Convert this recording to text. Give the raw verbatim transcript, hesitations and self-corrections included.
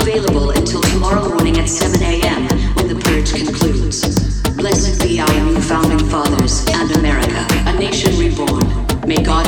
available until tomorrow morning at seven a.m. when the purge concludes. Blessed be our new founding fathers and America, a nation reborn. May God